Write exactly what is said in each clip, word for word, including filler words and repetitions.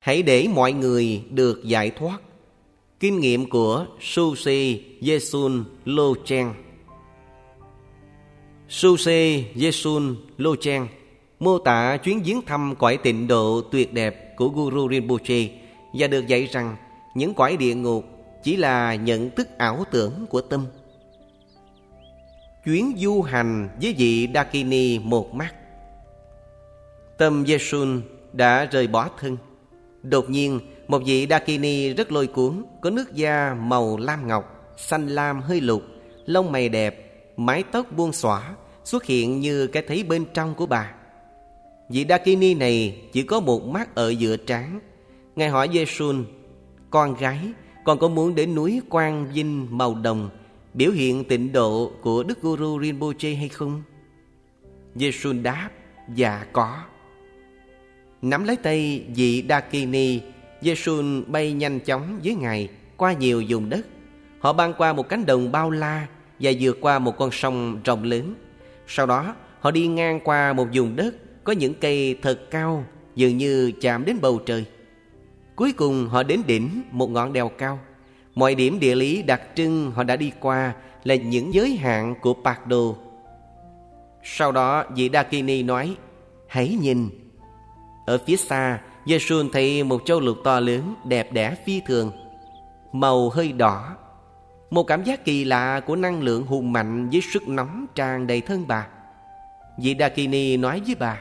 hãy để mọi người được giải thoát. Kinh nghiệm của Susi Yesun Lochen. Susi Yesun Lochen mô tả chuyến viếng thăm cõi tịnh độ tuyệt đẹp của Guru Rinpoche và được dạy rằng những cõi địa ngục chỉ là nhận thức ảo tưởng của tâm. Chuyến du hành với vị Dakini một mắt. Tâm Yesun đã rời bỏ thân. Đột nhiên, một vị Dakini rất lôi cuốn, có nước da màu lam ngọc, xanh lam hơi lục, lông mày đẹp, mái tóc buông xõa, xuất hiện như cái thấy bên trong của bà. Vị Dakini này chỉ có một mắt ở giữa trán. Ngài hỏi Yesun: con gái, con có muốn đến núi Quang Vinh màu đồng, biểu hiện tịnh độ của Đức Guru Rinpoche hay không? Yesun đáp: dạ có. Nắm lấy tay vị Dakini, Yesun bay nhanh chóng với Ngài qua nhiều vùng đất. Họ băng qua một cánh đồng bao la và vượt qua một con sông rộng lớn. Sau đó họ đi ngang qua một vùng đất có những cây thật cao, dường như chạm đến bầu trời. Cuối cùng họ đến đỉnh một ngọn đèo cao. Mọi điểm địa lý đặc trưng họ đã đi qua là những giới hạn của Pardo. Sau đó vị Dakini nói: hãy nhìn. Ở phía xa, Yesun thấy một châu lục to lớn, đẹp đẽ phi thường, màu hơi đỏ. Một cảm giác kỳ lạ của năng lượng hùng mạnh với sức nóng tràn đầy thân bà. Vị Dakini nói với bà: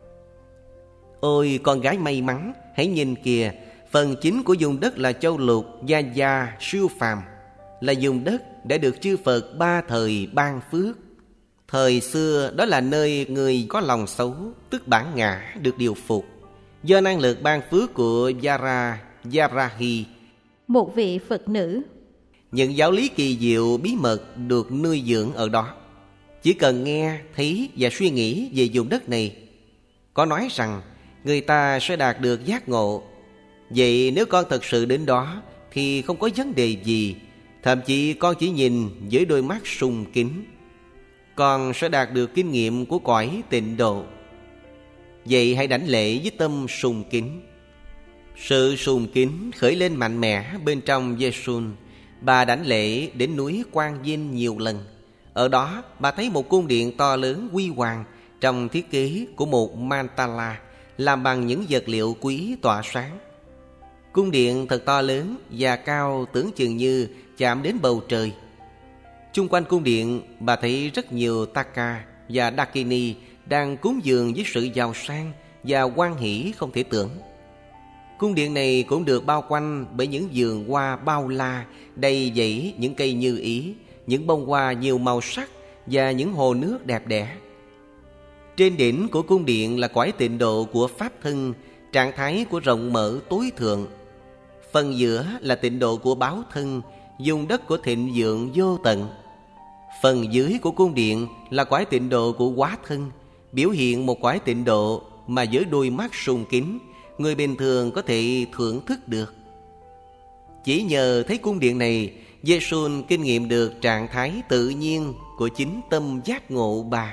ôi con gái may mắn, hãy nhìn kìa, phần chính của vùng đất là châu lục Gia Gia siêu phàm, là vùng đất đã được chư Phật ba thời ban phước. Thời xưa đó là nơi người có lòng xấu, tức bản ngã, được điều phục. Do năng lực ban phước của Yara Yarahi, một vị Phật nữ, những giáo lý kỳ diệu bí mật được nuôi dưỡng ở đó. Chỉ cần nghe, thấy và suy nghĩ về vùng đất này, có nói rằng người ta sẽ đạt được giác ngộ. Vậy nếu con thật sự đến đó thì không có vấn đề gì. Thậm chí con chỉ nhìn với đôi mắt sùng kính, con sẽ đạt được kinh nghiệm của cõi tịnh độ. Vậy hãy đảnh lễ với tâm sùng kính. Sự sùng kính khởi lên mạnh mẽ bên trong Yesun. Bà đảnh lễ đến núi Quang Vinh nhiều lần. Ở đó bà thấy một cung điện to lớn huy hoàng trong thiết kế của một mandala làm bằng những vật liệu quý tỏa sáng. Cung điện thật to lớn và cao, tưởng chừng như chạm đến bầu trời. Chung quanh cung điện bà thấy rất nhiều Taka và Dakini đang cúng dường với sự giàu sang và hoan hỷ không thể tưởng. Cung điện này cũng được bao quanh bởi những vườn hoa bao la, đầy dẫy những cây như ý, những bông hoa nhiều màu sắc và những hồ nước đẹp đẽ. Trên đỉnh của cung điện là cõi tịnh độ của Pháp thân, trạng thái của rộng mở tối thượng. Phần giữa là tịnh độ của báo thân, vùng đất của thịnh vượng vô tận. Phần dưới của cung điện là cõi tịnh độ của quá thân, biểu hiện một cõi tịnh độ mà với đôi mắt sùng kính, người bình thường có thể thưởng thức được. Chỉ nhờ thấy cung điện này, Yesun kinh nghiệm được trạng thái tự nhiên của chính tâm giác ngộ bà.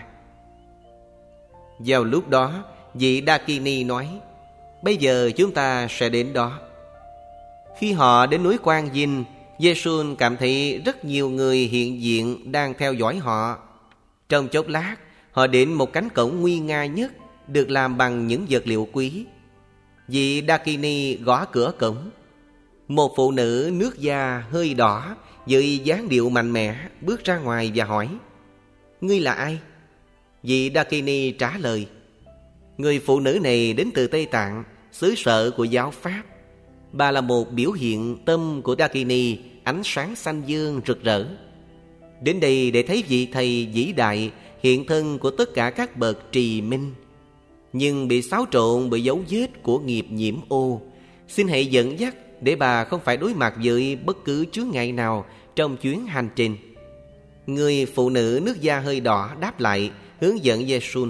Vào lúc đó, vị Dakini nói: bây giờ chúng ta sẽ đến đó. Khi họ đến núi Quang Vinh, Yesun cảm thấy rất nhiều người hiện diện đang theo dõi họ. Trong chốc lát, họ đến một cánh cổng nguy nga nhất, được làm bằng những vật liệu quý. Vị Dakini gõ cửa cổng. Một phụ nữ nước da hơi đỏ, với dáng điệu mạnh mẽ, bước ra ngoài và hỏi: ngươi là ai? Vị Dakini trả lời: người phụ nữ này đến từ Tây Tạng, xứ sở của giáo Pháp. Bà là một biểu hiện tâm của Dakini, ánh sáng xanh dương rực rỡ. Đến đây để thấy vị thầy vĩ đại, hiện thân của tất cả các bậc trì minh, nhưng bị xáo trộn bởi dấu vết của nghiệp nhiễm ô. Xin hãy dẫn dắt để bà không phải đối mặt với bất cứ chướng ngại nào trong chuyến hành trình. Người phụ nữ nước da hơi đỏ đáp lại, hướng dẫn Yesun: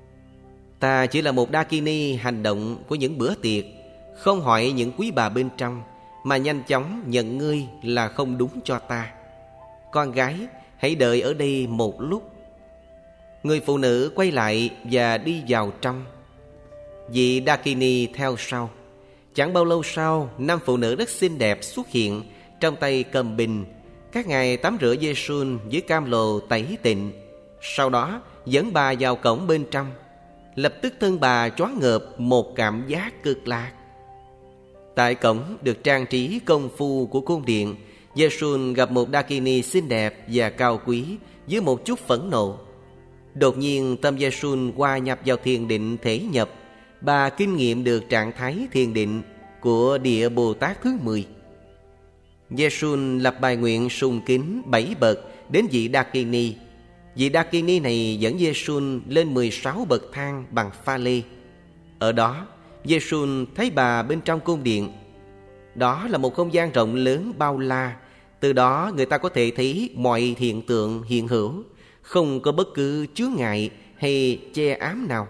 ta chỉ là một Dakini hành động của những bữa tiệc, không hỏi những quý bà bên trong, mà nhanh chóng nhận ngươi là không đúng cho ta. Con gái, hãy đợi ở đây một lúc. Người phụ nữ quay lại và đi vào trong. Vị Dakini theo sau. Chẳng bao lâu sau, năm phụ nữ rất xinh đẹp xuất hiện, trong tay cầm bình. Các ngài tắm rửa Giê-xun dưới cam lồ tẩy tịnh, sau đó dẫn bà vào cổng bên trong. Lập tức thân bà choáng ngợp một cảm giác cực lạc. Tại cổng được trang trí công phu của cung điện, Giê-xun gặp một Dakini xinh đẹp và cao quý với một chút phẫn nộ. Đột nhiên tâm Giê-xun hòa nhập vào thiền định thể nhập. Bà kinh nghiệm được trạng thái thiền định của địa Bồ Tát thứ mười. Giê-xun lập bài nguyện sùng kính bảy bậc đến vị Dakini. Vị Dakini này dẫn Giê-xun lên mười sáu bậc thang bằng pha lê. Ở đó, Giê-xun thấy bà bên trong cung điện. Đó là một không gian rộng lớn bao la. Từ đó người ta có thể thấy mọi hiện tượng hiện hữu, không có bất cứ chướng ngại hay che ám nào.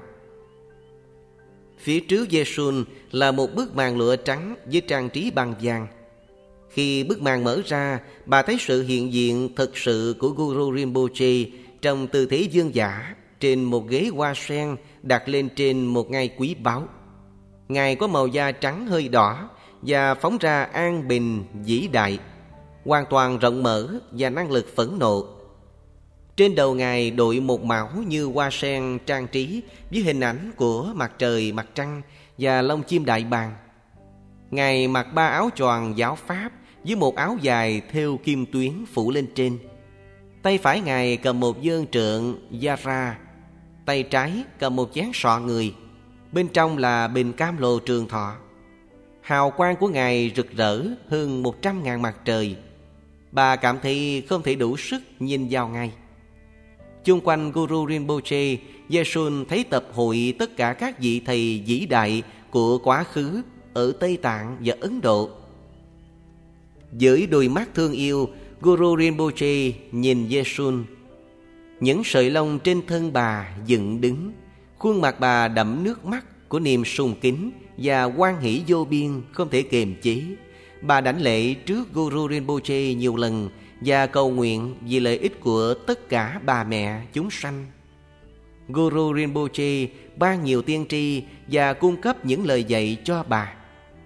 Phía trước Giê-xun là một bức màn lụa trắng với trang trí bằng vàng. Khi bức màn mở ra, bà thấy sự hiện diện thực sự của Guru Rinpoche trong tư thế vương giả trên một ghế hoa sen đặt lên trên một ngai quý báu. Ngài có màu da trắng hơi đỏ và phóng ra an bình vĩ đại, hoàn toàn rộng mở và năng lực phẫn nộ. Trên đầu Ngài đội một mão như hoa sen trang trí với hình ảnh của mặt trời, mặt trăng và lông chim đại bàng. Ngài mặc ba áo choàng giáo pháp với một áo dài thêu kim tuyến phủ lên trên. Tay phải Ngài cầm một dơn trượng Yara, tay trái cầm một chén sọ người. Bên trong là bình cam lồ trường thọ. Hào quang của Ngài rực rỡ hơn một trăm ngàn mặt trời. Bà cảm thấy không thể đủ sức nhìn vào Ngài. Chung quanh Guru Rinpoche, Giê-xun thấy tập hội tất cả các vị thầy vĩ đại của quá khứ ở Tây Tạng và Ấn Độ. Với đôi mắt thương yêu, Guru Rinpoche nhìn Giê-xun. Những sợi lông trên thân bà dựng đứng, khuôn mặt bà đẫm nước mắt của niềm sùng kính và hoan hỷ vô biên không thể kiềm chế. Bà đảnh lễ trước Guru Rinpoche nhiều lần và cầu nguyện vì lợi ích của tất cả bà mẹ chúng sanh. Guru Rinpoche ban nhiều tiên tri và cung cấp những lời dạy cho bà.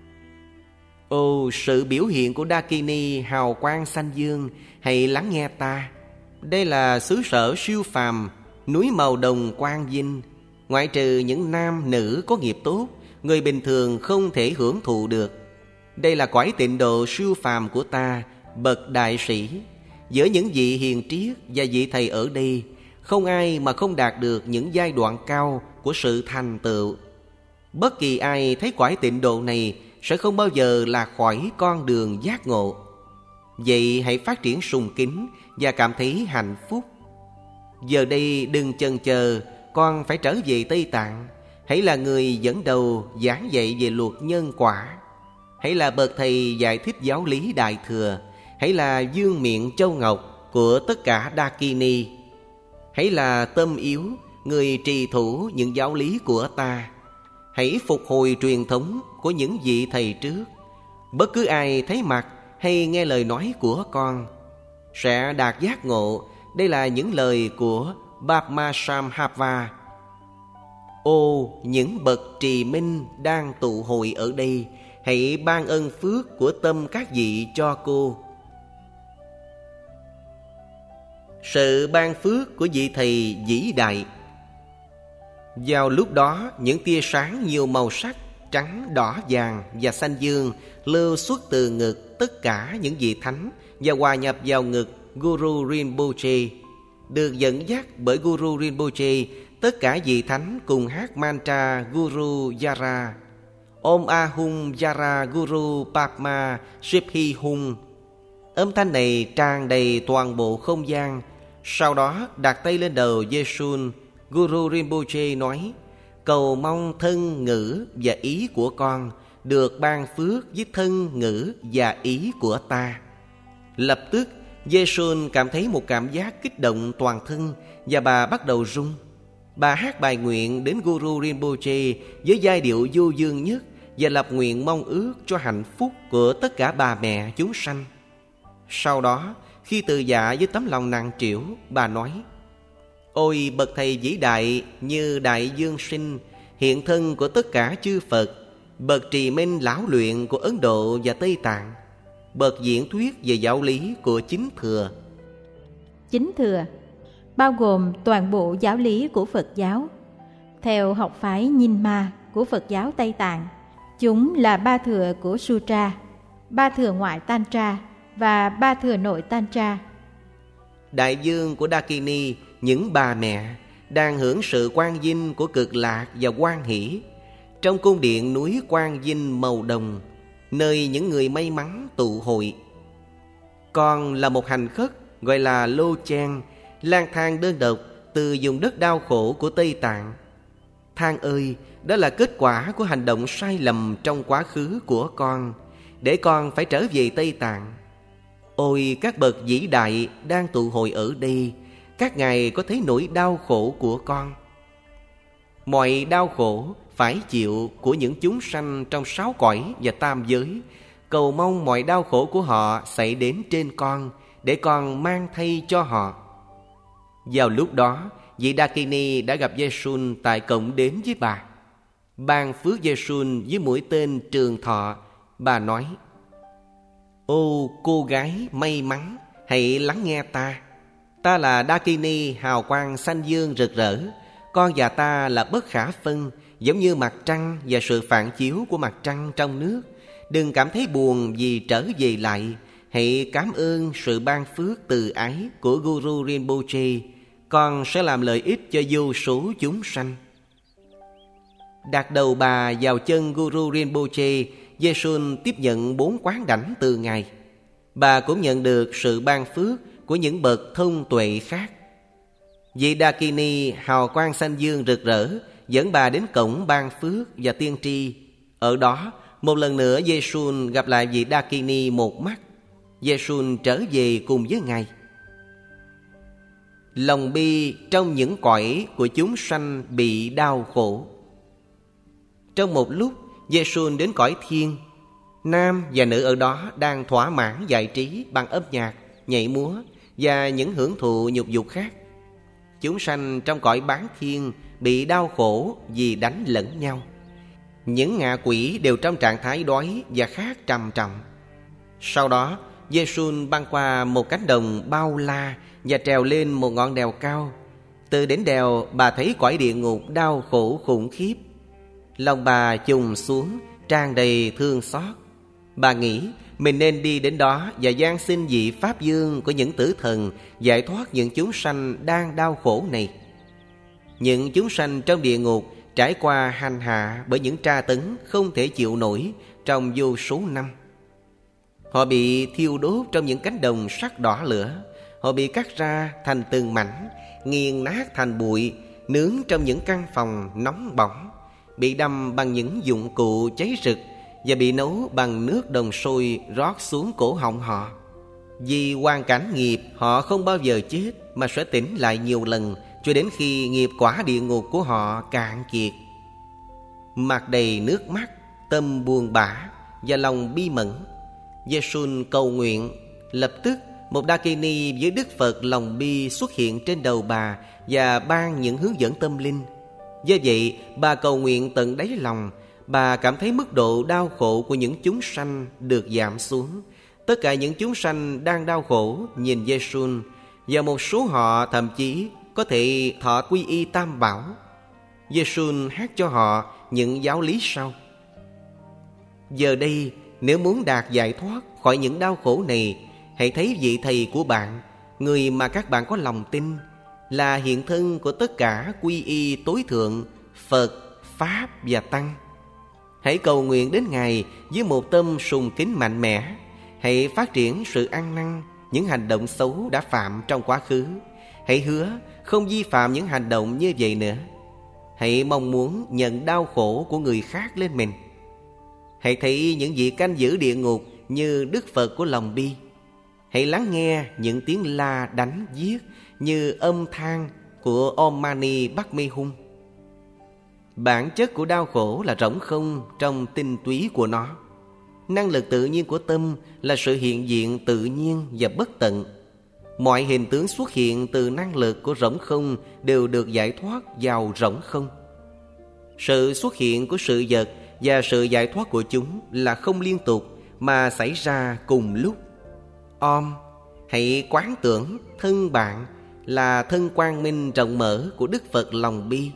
Ô, sự biểu hiện của Dakini hào quang xanh dương, hãy lắng nghe ta. Đây là xứ sở siêu phàm, núi màu đồng quang vinh. Ngoại trừ những nam nữ có nghiệp tốt, người bình thường không thể hưởng thụ được. Đây là cõi tịnh độ siêu phàm của ta, bậc đại sĩ. Giữa những vị hiền triết và vị thầy ở đây, không ai mà không đạt được những giai đoạn cao của sự thành tựu. Bất kỳ ai thấy cõi tịnh độ này sẽ không bao giờ lạc khỏi con đường giác ngộ. Vậy hãy phát triển sùng kính và cảm thấy hạnh phúc. Giờ đây đừng chần chờ, con phải trở về Tây Tạng. Hãy là người dẫn đầu giảng dạy về luật nhân quả. Hãy là bậc thầy giải thích giáo lý Đại Thừa. Hãy là vương miện châu ngọc của tất cả Dakini. Hãy là tâm yếu, người trì thủ những giáo lý của ta. Hãy phục hồi truyền thống của những vị thầy trước. Bất cứ ai thấy mặt hay nghe lời nói của con sẽ đạt giác ngộ. Đây là những lời của Padmasambhava. Ô, những bậc trì minh đang tụ hội ở đây, hãy ban ân phước của tâm các vị cho cô. Sự ban phước của vị thầy vĩ đại. Vào lúc đó, những tia sáng nhiều màu sắc trắng, đỏ, vàng và xanh dương lưu xuất từ ngực tất cả những vị thánh và hòa nhập vào ngực Guru Rinpoche. Được dẫn dắt bởi Guru Rinpoche, tất cả vị thánh cùng hát mantra Guru Yara. Om Ahum Yara Guru Padma Sibhi Hum. Âm thanh này tràn đầy toàn bộ không gian. Sau đó đặt tay lên đầu Giê-xun. Guru Rinpoche nói: cầu mong thân ngữ và ý của con được ban phước với thân ngữ và ý của ta. Lập tức Giê-xun cảm thấy một cảm giác kích động toàn thân và bà bắt đầu run. Bà hát bài nguyện đến Guru Rinpoche với giai điệu du dương nhất và lập nguyện mong ước cho hạnh phúc của tất cả bà mẹ chúng sanh. Sau đó, khi từ dạ với tấm lòng nặng trĩu, bà nói: ôi bậc thầy vĩ đại như Đại Dương Sinh, hiện thân của tất cả chư Phật, bậc trì minh lão luyện của Ấn Độ và Tây Tạng, bậc diễn thuyết về giáo lý của Chính Thừa. Chính Thừa bao gồm toàn bộ giáo lý của Phật giáo. Theo học phái Nhìn Ma của Phật giáo Tây Tạng, chúng là ba thừa của Sutra, ba thừa ngoại Tantra và ba thừa nội Tantra. Đại dương của Dakini, những bà mẹ đang hưởng sự quang vinh của Cực Lạc và Hoan Hỷ trong cung điện núi Quang Vinh màu đồng, nơi những người may mắn tụ hội. Còn là một hành khất gọi là Lô Chen, lang thang đơn độc từ vùng đất đau khổ của Tây Tạng. Thang ơi, đó là kết quả của hành động sai lầm trong quá khứ của con, để con phải trở về Tây Tạng. Ôi các bậc vĩ đại đang tụ hội ở đây, các ngài có thấy nỗi đau khổ của con. Mọi đau khổ phải chịu của những chúng sanh trong sáu cõi và tam giới, cầu mong mọi đau khổ của họ xảy đến trên con, để con mang thay cho họ. Vào lúc đó, vị Dakini đã gặp Giê-xun tại cổng đến với bà. Ban phước Giê-xun với mũi tên Trường Thọ, bà nói: Ô cô gái may mắn, hãy lắng nghe ta. Ta là Dakini hào quang xanh dương rực rỡ. Con và ta là bất khả phân, giống như mặt trăng và sự phản chiếu của mặt trăng trong nước. Đừng cảm thấy buồn vì trở về lại. Hãy cảm ơn sự ban phước từ ái của Guru Rinpoche. Con sẽ làm lợi ích cho vô số chúng sanh. Đặt đầu bà vào chân Guru Rinpoche, Giê-xun tiếp nhận bốn quán đảnh từ ngài. Bà cũng nhận được sự ban phước của những bậc thông tuệ khác. Vị Dakini hào quang xanh dương rực rỡ dẫn bà đến cổng ban phước và tiên tri. Ở đó, một lần nữa Giê-xun gặp lại vị Dakini một mắt. Giê-xun trở về cùng với ngài. Lòng bi trong những cõi của chúng sanh bị đau khổ. Trong một lúc, Giê-xun đến cõi thiên. Nam và nữ ở đó đang thỏa mãn giải trí bằng âm nhạc, nhảy múa và những hưởng thụ nhục dục khác. Chúng sanh trong cõi bán thiên bị đau khổ vì đánh lẫn nhau. Những ngạ quỷ đều trong trạng thái đói và khát trầm trọng. Sau đó, Giê-xun băng qua một cánh đồng bao la và trèo lên một ngọn đèo cao. Từ đỉnh đèo, bà thấy cõi địa ngục đau khổ khủng khiếp. Lòng bà chùng xuống, tràn đầy thương xót. Bà nghĩ mình nên đi đến đó và van xin vị Pháp Dương của những tử thần giải thoát những chúng sanh đang đau khổ này. Những chúng sanh trong địa ngục trải qua hành hạ bởi những tra tấn không thể chịu nổi trong vô số năm. Họ bị thiêu đốt trong những cánh đồng sắc đỏ lửa. Họ bị cắt ra thành từng mảnh, nghiền nát thành bụi, nướng trong những căn phòng nóng bỏng, bị đâm bằng những dụng cụ cháy rực và bị nấu bằng nước đồng sôi rót xuống cổ họng họ. Vì hoàn cảnh nghiệp, họ không bao giờ chết mà sẽ tỉnh lại nhiều lần cho đến khi nghiệp quả địa ngục của họ cạn kiệt. Mặt đầy nước mắt, tâm buồn bã và lòng bi mẫn, Giê-xun cầu nguyện. Lập tức một Dakini với Đức Phật lòng bi xuất hiện trên đầu bà và ban những hướng dẫn tâm linh. Do vậy, bà cầu nguyện tận đáy lòng. Bà cảm thấy mức độ đau khổ của những chúng sanh được giảm xuống. Tất cả những chúng sanh đang đau khổ nhìn Giê-xun, và một số họ thậm chí có thể thọ quy y Tam Bảo. Giê-xun hát cho họ những giáo lý sau: Giờ đây, nếu muốn đạt giải thoát khỏi những đau khổ này, hãy thấy vị thầy của bạn, người mà các bạn có lòng tin, là hiện thân của tất cả quy y tối thượng Phật, Pháp và Tăng. Hãy cầu nguyện đến Ngài với một tâm sùng kính mạnh mẽ. Hãy phát triển sự ăn năn những hành động xấu đã phạm trong quá khứ. Hãy hứa không vi phạm những hành động như vậy nữa. Hãy mong muốn nhận đau khổ của người khác lên mình. Hãy thấy những vị canh giữ địa ngục như Đức Phật của lòng bi. Hãy lắng nghe những tiếng la đánh giết như âm than của Om Mani Padme Hum. Bản chất của đau khổ là rỗng không trong tinh túy của nó. Năng lực tự nhiên của tâm là sự hiện diện tự nhiên và bất tận. Mọi hình tướng xuất hiện từ năng lực của rỗng không đều được giải thoát vào rỗng không. Sự xuất hiện của sự vật và sự giải thoát của chúng là không liên tục mà xảy ra cùng lúc. Om, hãy quán tưởng thân bạn là thân quang minh rộng mở của Đức Phật lòng bi.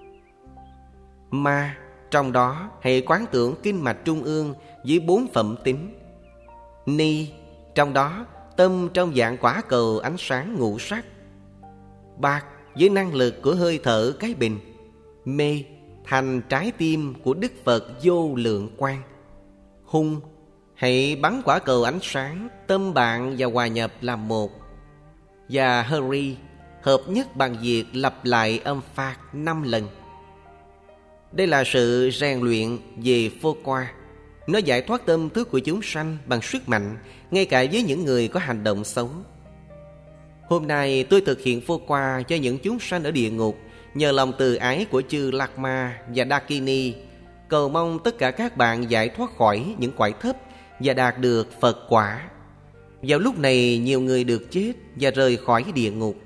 Ma, trong đó hãy quán tưởng kinh mạch trung ương với bốn phẩm tính. Ni, trong đó tâm trong dạng quả cầu ánh sáng ngũ sắc. Bạc, với năng lực của hơi thở cái bình. Mê, thành trái tim của Đức Phật vô lượng quang. Hung, hãy bắn quả cầu ánh sáng tâm bạn và hòa nhập làm một. Và Hari, hợp nhất bằng việc lặp lại âm phạt năm lần. Đây là sự rèn luyện về phô qua. Nó giải thoát tâm thức của chúng sanh bằng sức mạnh, ngay cả với những người có hành động xấu. Hôm nay tôi thực hiện phô qua cho những chúng sanh ở địa ngục nhờ lòng từ ái của chư Lakma và Dakini, cầu mong tất cả các bạn giải thoát khỏi những cõi thấp và đạt được Phật quả. Vào lúc này nhiều người được chết và rời khỏi địa ngục.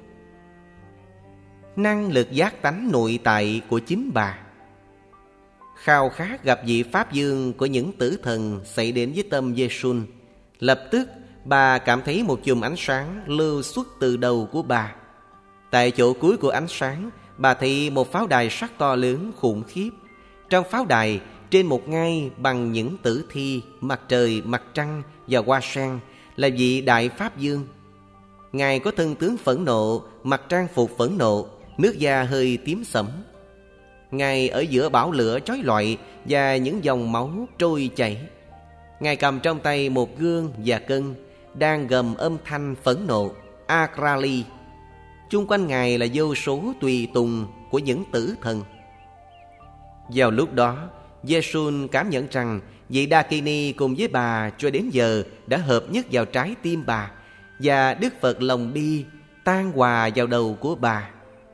Năng lực giác tánh nội tại của chính bà. Khao khát gặp vị Pháp Dương của những tử thần xảy đến với tâm Giê-xun. Lập tức bà cảm thấy một chùm ánh sáng lưu xuất từ đầu của bà. Tại chỗ cuối của ánh sáng, bà thấy một pháo đài sắt to lớn khủng khiếp. Trong pháo đài, trên một ngai bằng những tử thi, mặt trời, mặt trăng và hoa sen là vị Đại Pháp Dương. Ngài có thân tướng phẫn nộ, mặc trang phục phẫn nộ, nước da hơi tím sẫm. Ngài ở giữa bão lửa chói lọi và những dòng máu trôi chảy. Ngài cầm trong tay một gương và cân, đang gầm âm thanh phẫn nộ, Akrali. Chung quanh Ngài là vô số tùy tùng của những tử thần. Vào lúc đó, Giê-xun cảm nhận rằng vị Dakini cùng với bà cho đến giờ đã hợp nhất vào trái tim bà, và Đức Phật lòng bi tan hòa vào đầu của bà.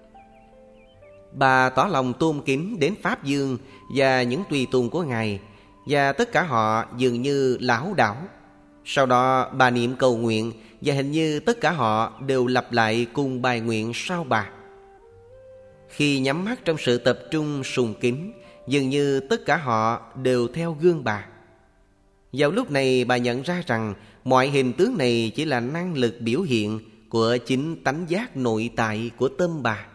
Bà tỏ lòng tôn kính đến Pháp Dương và những tùy tùng của Ngài, và tất cả họ dường như lão đảo. Sau đó bà niệm cầu nguyện, và hình như tất cả họ đều lặp lại cùng bài nguyện sau bà. Khi nhắm mắt trong sự tập trung sùng kính, dường như tất cả họ đều theo gương bà. Vào lúc này bà nhận ra rằng mọi hình tướng này chỉ là năng lực biểu hiện của chính tánh giác nội tại của tâm bà.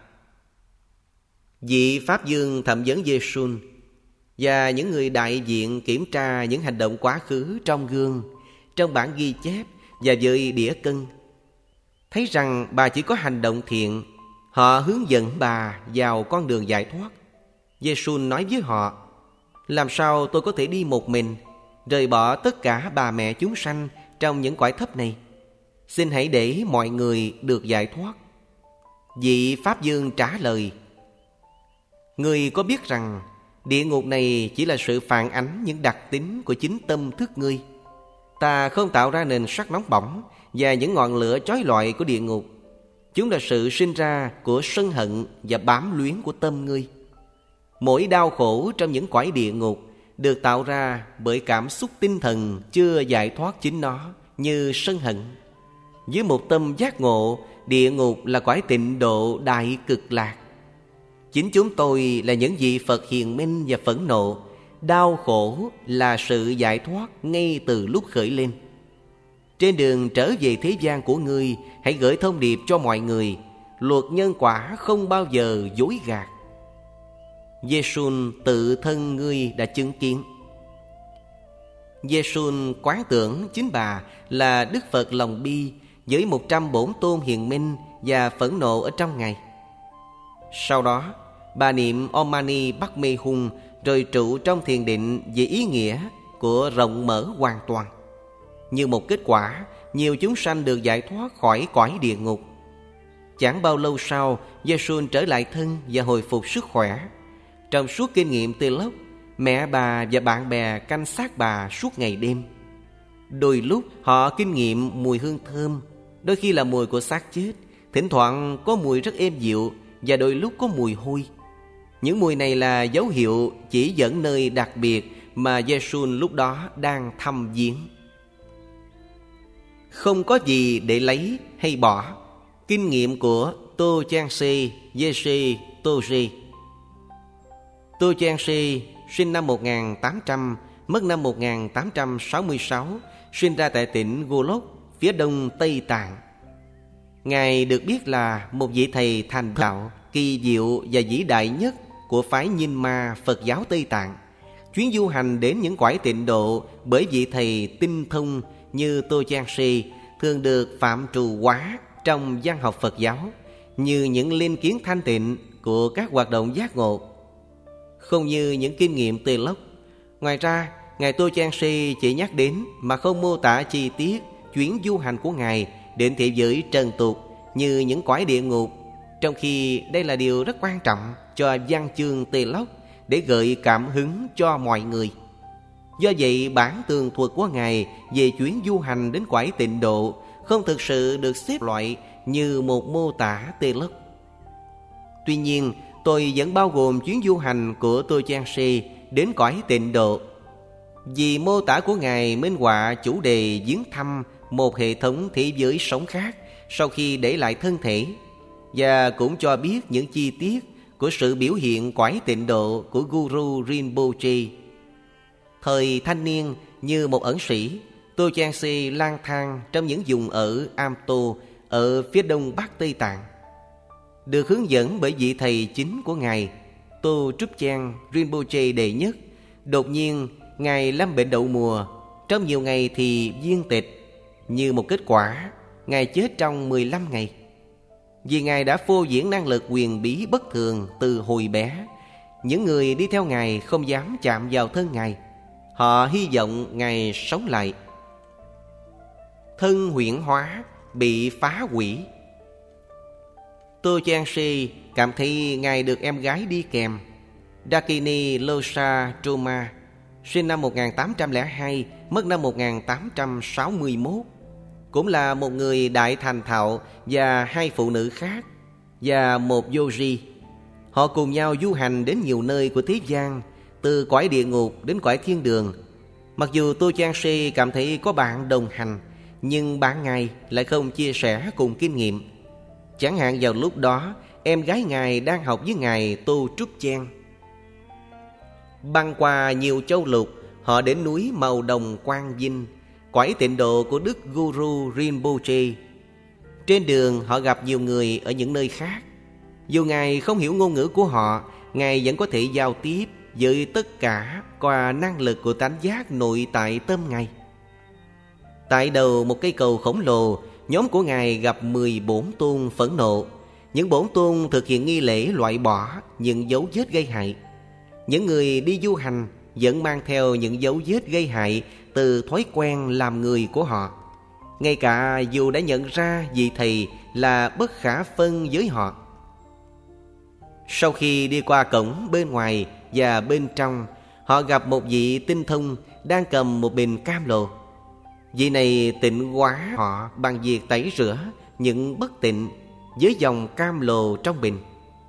Vị Pháp Dương thẩm vấn Giê-xun và những người đại diện kiểm tra những hành động quá khứ trong gương, trong bản ghi chép và với đĩa cân. Thấy rằng bà chỉ có hành động thiện, họ hướng dẫn bà vào con đường giải thoát. Giê-xun nói với họ: làm sao tôi có thể đi một mình, rời bỏ tất cả bà mẹ chúng sanh trong những cõi thấp này? Xin hãy để mọi người được giải thoát. Vị Pháp Dương trả lời: ngươi có biết rằng địa ngục này chỉ là sự phản ánh những đặc tính của chính tâm thức ngươi. Ta không tạo ra nền sắc nóng bỏng và những ngọn lửa chói lọi của địa ngục. Chúng là sự sinh ra của sân hận và bám luyến của tâm ngươi. Mỗi đau khổ trong những cõi địa ngục được tạo ra bởi cảm xúc tinh thần chưa giải thoát chính nó, như sân hận. Với một tâm giác ngộ, địa ngục là cõi tịnh độ đại cực lạc. Chính chúng tôi là những vị Phật hiền minh và phẫn nộ. Đau khổ là sự giải thoát ngay từ lúc khởi lên. Trên đường trở về thế gian của ngươi, hãy gửi thông điệp cho mọi người: luật nhân quả không bao giờ dối gạt. Giê-xun tự thân ngươi đã chứng kiến. Giê-xun quán tưởng chính bà là Đức Phật lòng bi với một trăm bổn tôn hiền minh và phẫn nộ ở trong Ngài. Sau đó bà niệm Om Mani Padme Hum, rồi trụ trong thiền định về ý nghĩa của rộng mở hoàn toàn. Như một kết quả, nhiều chúng sanh được giải thoát khỏi cõi địa ngục. Chẳng bao lâu sau, Giê-xun trở lại thân và hồi phục sức khỏe. Trong suốt kinh nghiệm tê lốc, mẹ bà và bạn bè canh sát bà suốt ngày đêm. Đôi lúc họ kinh nghiệm mùi hương thơm, đôi khi là mùi của xác chết, thỉnh thoảng có mùi rất êm dịu và đôi lúc có mùi hôi. Những mùi này là dấu hiệu chỉ dẫn nơi đặc biệt mà Giê-xun lúc đó đang thăm viếng. Không có gì để lấy hay bỏ. Kinh nghiệm của Tô Chan Se Giê-xê Tô Rê. Tô Chan Si sinh năm một nghìn tám trăm, mất năm một nghìn tám trăm sáu mươi sáu, sinh ra tại tỉnh Golok, phía đông Tây Tạng. Ngài được biết là một vị thầy thành đạo kỳ diệu và vĩ đại nhất của phái Nhiên Ma Phật giáo Tây Tạng. Chuyến du hành đến những cõi tịnh độ bởi vị thầy tinh thông như Tô Chan Si thường được phạm trù hóa trong văn học Phật giáo như những linh kiến thanh tịnh của các hoạt động giác ngộ, không như những kinh nghiệm tê lốc. Ngoài ra, Ngài Tô Chan Si chỉ nhắc đến mà không mô tả chi tiết chuyến du hành của Ngài đến thế giới trần tục như những cõi địa ngục, trong khi đây là điều rất quan trọng cho văn chương tê lốc để gợi cảm hứng cho mọi người. Do vậy, bản tường thuật của Ngài về chuyến du hành đến cõi tịnh độ không thực sự được xếp loại như một mô tả tê lốc. Tuy nhiên, tôi vẫn bao gồm chuyến du hành của Tô Chan Si đến cõi tịnh độ, vì mô tả của Ngài minh họa chủ đề viếng thăm một hệ thống thế giới sống khác sau khi để lại thân thể, và cũng cho biết những chi tiết của sự biểu hiện cõi tịnh độ của Guru Rinpoche. Thời thanh niên như một ẩn sĩ, Tô Chan Si lang thang trong những vùng ở Amto ở phía đông bắc Tây Tạng. Được hướng dẫn bởi vị thầy chính của Ngài, Tô Trúc Chan Rinpoche đệ nhất, đột nhiên Ngài lâm bệnh đậu mùa, trong nhiều ngày thì viên tịch. Như một kết quả, Ngài chết trong mười lăm ngày. Vì Ngài đã phô diễn năng lực huyền bí bất thường từ hồi bé, những người đi theo Ngài không dám chạm vào thân Ngài. Họ hy vọng Ngài sống lại. Thân huyễn hóa bị phá hủy. Tô Chan Si cảm thấy Ngài được em gái đi kèm, Dakini Losa Troma, sinh năm một nghìn tám trăm lẻ hai, mất năm một nghìn tám trăm sáu mươi mốt, cũng là một người đại thành thạo, và hai phụ nữ khác và một yogi. Họ cùng nhau du hành đến nhiều nơi của thế gian, từ cõi địa ngục đến cõi thiên đường. Mặc dù Tô Chan Si cảm thấy có bạn đồng hành, nhưng bạn Ngài lại không chia sẻ cùng kinh nghiệm. Chẳng hạn vào lúc đó, em gái Ngài đang học với Ngài Tô Trúc Chan. Băng qua nhiều châu lục, họ đến núi Màu Đồng Quang Vinh, cõi tịnh độ của Đức Guru Rinpoche. Trên đường họ gặp nhiều người ở những nơi khác. Dù Ngài không hiểu ngôn ngữ của họ, Ngài vẫn có thể giao tiếp với tất cả qua năng lực của tánh giác nội tại tâm Ngài. Tại đầu một cây cầu khổng lồ, nhóm của Ngài gặp mười bổn tôn phẫn nộ. Những bổn tôn thực hiện nghi lễ loại bỏ những dấu vết gây hại. Những người đi du hành vẫn mang theo những dấu vết gây hại từ thói quen làm người của họ, ngay cả dù đã nhận ra vị thầy là bất khả phân với họ. Sau khi đi qua cổng bên ngoài và bên trong, họ gặp một vị tinh thông đang cầm một bình cam lồ. Vị này tịnh hóa họ bằng việc tẩy rửa những bất tịnh với dòng cam lồ trong bình.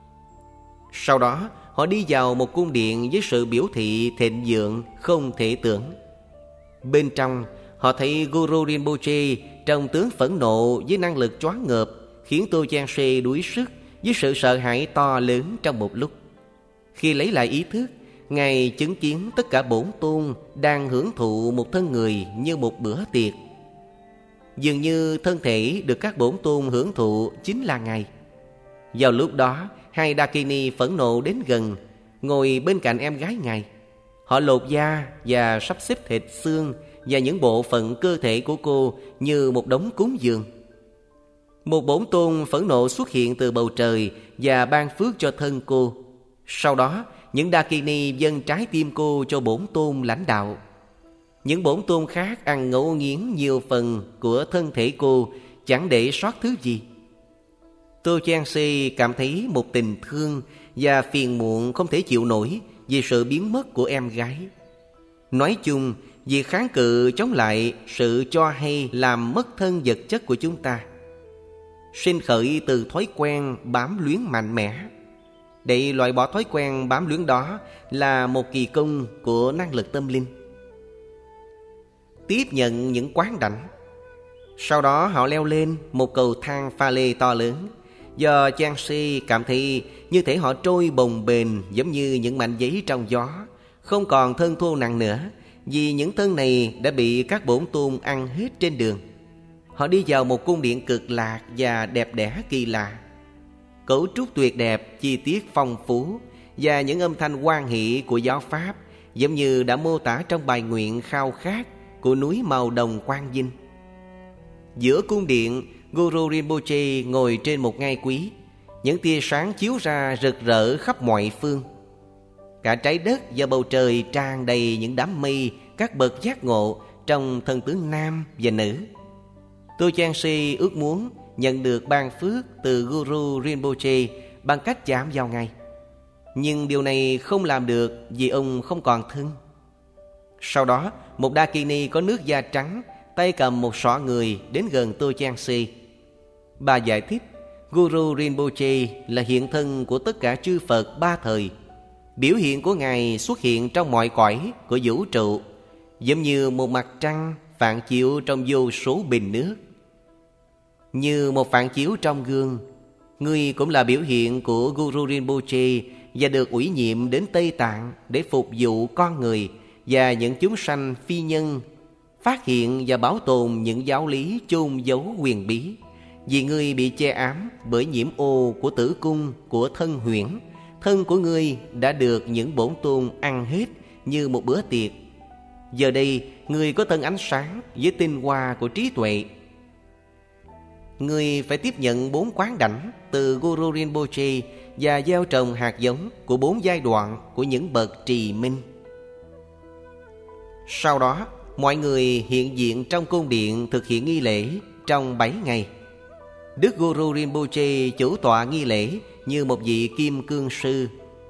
Sau đó, họ đi vào một cung điện với sự biểu thị thịnh vượng không thể tưởng. Bên trong, họ thấy Guru Rinpoche trong tướng phẫn nộ với năng lực choáng ngợp, khiến Tô Chan Si đuối sức với sự sợ hãi to lớn trong một lúc. Khi lấy lại ý thức, Ngài chứng kiến tất cả bổn tôn đang hưởng thụ một thân người như một bữa tiệc. Dường như thân thể được các bổn tôn hưởng thụ chính là Ngài. Vào lúc đó, hai Dakini phẫn nộ đến gần, ngồi bên cạnh em gái Ngài. Họ lột da và sắp xếp thịt xương và những bộ phận cơ thể của cô như một đống cúng dường. Một bổn tôn phẫn nộ xuất hiện từ bầu trời và ban phước cho thân cô. Sau đó, những Dakini dâng trái tim cô cho bổn tôn lãnh đạo. Những bổn tôn khác ăn ngấu nghiến nhiều phần của thân thể cô, chẳng để sót thứ gì. Tô Chan Si cảm thấy một tình thương và phiền muộn không thể chịu nổi vì sự biến mất của em gái. Nói chung, việc kháng cự chống lại sự cho hay làm mất thân vật chất của chúng ta sinh khởi từ thói quen bám luyến mạnh mẽ. Để loại bỏ thói quen bám luyến đó là một kỳ công của năng lực tâm linh. Tiếp nhận những quán đảnh. Sau đó họ leo lên một cầu thang pha lê to lớn. Do Chan Si cảm thấy như thể họ trôi bồng bềnh giống như những mảnh giấy trong gió, không còn thân thô nặng nữa, vì những thân này đã bị các bổn tôn ăn hết trên đường. Họ đi vào một cung điện cực lạc và đẹp đẽ kỳ lạ. Cấu trúc tuyệt đẹp, chi tiết phong phú và những âm thanh hoan hỷ của giáo pháp giống như đã mô tả trong bài nguyện khao khát của núi màu đồng Quang Vinh. Giữa cung điện, Guru Rinpoche ngồi trên một ngai quý. Những tia sáng chiếu ra rực rỡ khắp mọi phương. Cả trái đất và bầu trời tràn đầy những đám mây, các bậc giác ngộ trong thân tướng nam và nữ. Tô Chan Si ước muốn nhận được ban phước từ Guru Rinpoche bằng cách chạm vào Ngài. Nhưng điều này không làm được vì ông không còn thân. Sau đó, một Dakini có nước da trắng, tay cầm một sọ người đến gần Tô Chan Si. Bà giải thích, Guru Rinpoche là hiện thân của tất cả chư Phật ba thời. Biểu hiện của Ngài xuất hiện trong mọi cõi của vũ trụ, giống như một mặt trăng phản chiếu trong vô số bình nước. Như một phản chiếu trong gương, Ngươi cũng là biểu hiện của Guru Rinpoche và được ủy nhiệm đến Tây Tạng để phục vụ con người và những chúng sanh phi nhân, phát hiện và bảo tồn những giáo lý chôn giấu huyền bí. Vì ngươi bị che ám bởi nhiễm ô của tử cung của thân huyễn, thân của ngươi đã được những bổn tôn ăn hết như một bữa tiệc. Giờ đây, ngươi có thân ánh sáng với tinh hoa của trí tuệ. Ngươi phải tiếp nhận bốn quán đảnh từ Guru Rinpoche và gieo trồng hạt giống của bốn giai đoạn của những bậc trì minh. Sau đó, mọi người hiện diện trong cung điện thực hiện nghi lễ trong bảy ngày. Đức Guru Rinpoche chủ tọa nghi lễ như một vị kim cương sư.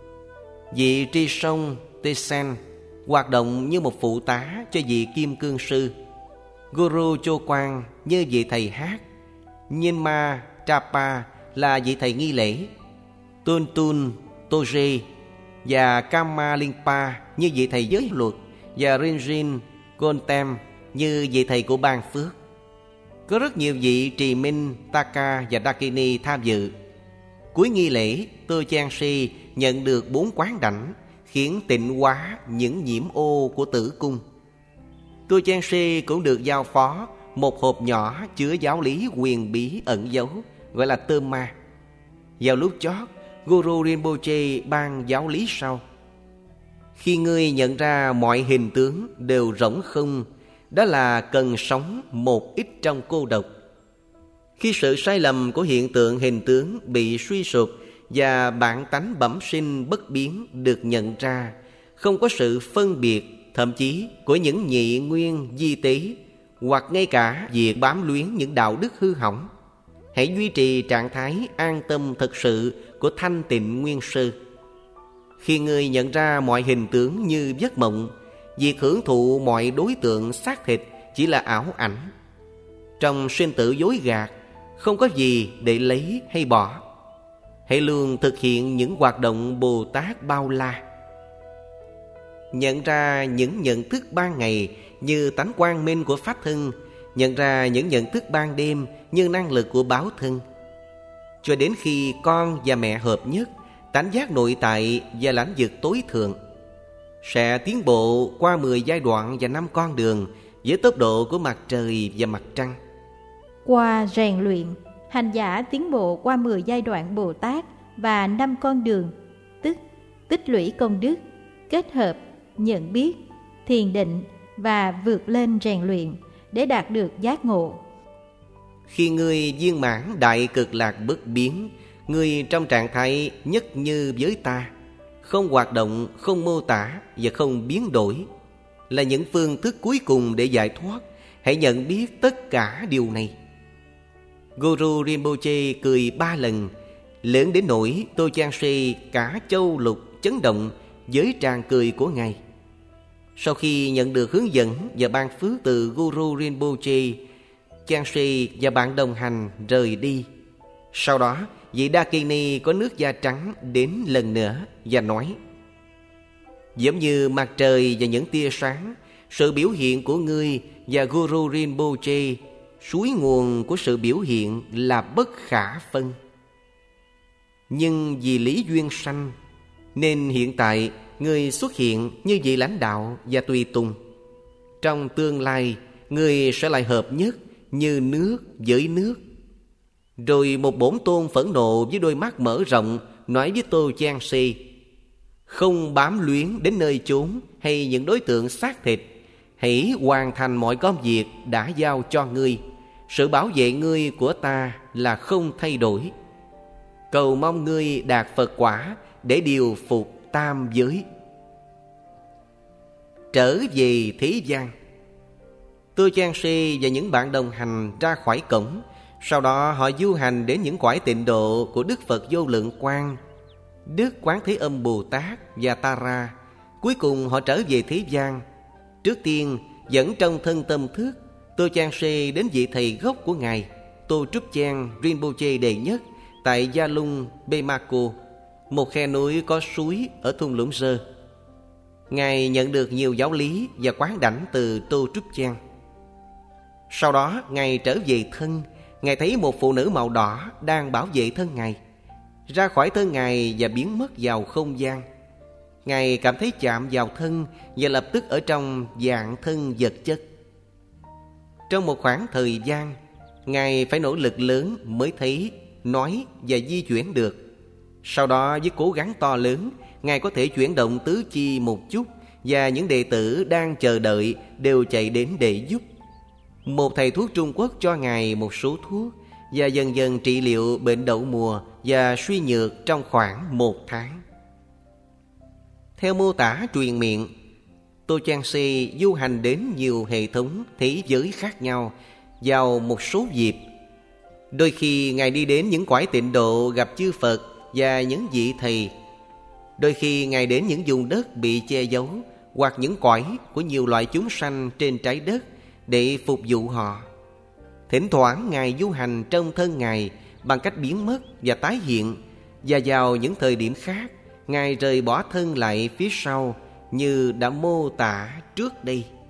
Vị Tri Sông Tesen hoạt động như một phụ tá cho vị kim cương sư. Guru Chô Quang như vị thầy hát. Nyingma Trapa là vị thầy nghi lễ. Tun Tun Toje và Kamalinpa như vị thầy giới luật, và Rinjin Gontem như vị thầy của ban phước. Có rất nhiều vị trì minh, Taka và Dakini tham dự. Cuối nghi lễ, Tô Chan Si nhận được bốn quán đảnh, khiến tịnh hóa những nhiễm ô của tử cung. Tô Chan Si cũng được giao phó một hộp nhỏ chứa giáo lý huyền bí ẩn giấu, gọi là tơ ma. Vào lúc chót, Guru Rinpoche ban giáo lý sau: khi ngươi nhận ra mọi hình tướng đều rỗng không, đó là cần sống một ít trong cô độc. Khi sự sai lầm của hiện tượng hình tướng bị suy sụp và bản tánh bẩm sinh bất biến được nhận ra, không có sự phân biệt, thậm chí của những nhị nguyên di tế, hoặc ngay cả việc bám luyến những đạo đức hư hỏng, hãy duy trì trạng thái an tâm thực sự của thanh tịnh nguyên sư. Khi ngươi nhận ra mọi hình tướng như giấc mộng, việc hưởng thụ mọi đối tượng xác thịt chỉ là ảo ảnh. Trong sinh tử dối gạt, không có gì để lấy hay bỏ. Hãy luôn thực hiện những hoạt động Bồ Tát bao la. Nhận ra những nhận thức ban ngày như tánh quang minh của pháp thân, nhận ra những nhận thức ban đêm như năng lực của báo thân. Cho đến khi con và mẹ hợp nhất, tánh giác nội tại và lãnh vực tối thượng, sẽ tiến bộ qua mười giai đoạn và năm con đường với tốc độ của mặt trời và mặt trăng. Qua rèn luyện, hành giả tiến bộ qua mười giai đoạn Bồ Tát và năm con đường, tức tích lũy công đức, kết hợp, nhận biết, thiền định và vượt lên rèn luyện để đạt được giác ngộ. Khi ngươi viên mãn đại cực lạc bất biến, ngươi trong trạng thái nhất như với ta, không hoạt động, không mô tả và không biến đổi, là những phương thức cuối cùng để giải thoát. Hãy nhận biết tất cả điều này. Guru Rinpoche cười ba lần, lớn đến nỗi Tô Chan Si cả châu lục chấn động với tràng cười của Ngài. Sau khi nhận được hướng dẫn và ban phước từ Guru Rinpoche, Chan Si và bạn đồng hành rời đi. Sau đó, vị Dakini có nước da trắng đến lần nữa và nói: giống như mặt trời và những tia sáng, sự biểu hiện của ngươi và Guru Rinpoche, suối nguồn của sự biểu hiện là bất khả phân. nhưng vì lý duyên sanh, nên hiện tại Người xuất hiện như vị lãnh đạo và tùy tùng. Trong tương lai, Người sẽ lại hợp nhất như nước với nước. Rồi một bổn tôn phẫn nộ với đôi mắt mở rộng nói với Tô Chan Si: không bám luyến đến nơi chốn hay những đối tượng xác thịt. Hãy hoàn thành mọi công việc đã giao cho ngươi. Sự bảo vệ ngươi của ta là không thay đổi. Cầu mong ngươi đạt Phật quả để điều phục tam giới. Trở về thế gian, Tô Chan Si và những bạn đồng hành ra khỏi cổng. Sau đó họ du hành đến những cõi tịnh độ của Đức Phật Vô Lượng Quang, Đức Quán Thế Âm Bồ Tát và Tara. Cuối cùng họ trở về thế gian. Trước tiên, vẫn trong thân tâm thức, Tô Chan Si đến vị thầy gốc của Ngài, Tô Trúc Chan Rinpoche đệ nhất, tại Gia Lung, Bemako, một khe núi có suối ở thung lũng Rơ. Ngài nhận được nhiều giáo lý và quán đảnh từ Tô Trúc Chan. Sau đó, Ngài trở về thân. Ngài thấy một phụ nữ màu đỏ đang bảo vệ thân Ngài, ra khỏi thân Ngài và biến mất vào không gian. Ngài cảm thấy chạm vào thân và lập tức ở trong dạng thân vật chất. Trong một khoảng thời gian, Ngài phải nỗ lực lớn mới thấy, nói và di chuyển được. Sau đó với cố gắng to lớn, Ngài có thể chuyển động tứ chi một chút, và những đệ tử đang chờ đợi đều chạy đến để giúp. Một thầy thuốc Trung Quốc cho Ngài một số thuốc và dần dần trị liệu bệnh đậu mùa và suy nhược trong khoảng một tháng. Theo mô tả truyền miệng, Tô Chan Si du hành đến nhiều hệ thống thế giới khác nhau vào một số dịp. Đôi khi Ngài đi đến những cõi tịnh độ gặp chư Phật và những vị thầy. Đôi khi Ngài đến những vùng đất bị che giấu hoặc những cõi của nhiều loại chúng sanh trên trái đất để phục vụ họ. Thỉnh thoảng Ngài du hành trong thân Ngài bằng cách biến mất và tái hiện, và vào những thời điểm khác Ngài rời bỏ thân lại phía sau như đã mô tả trước đây.